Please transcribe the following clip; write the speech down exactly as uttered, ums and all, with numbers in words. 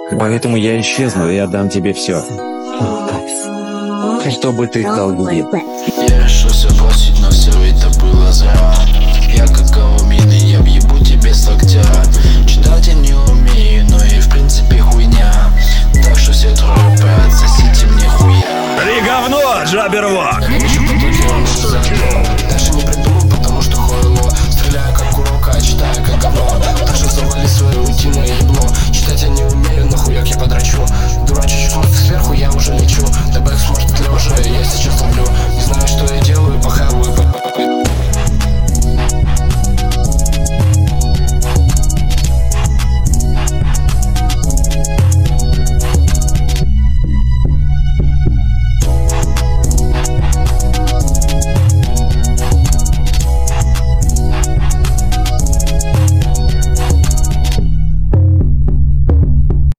Поэтому я исчезну и отдам тебе все. Чтобы ты стал любим. Я решился бросить, но все это было зря. Я как аумин, и я въебу тебе с локтя. Читать я не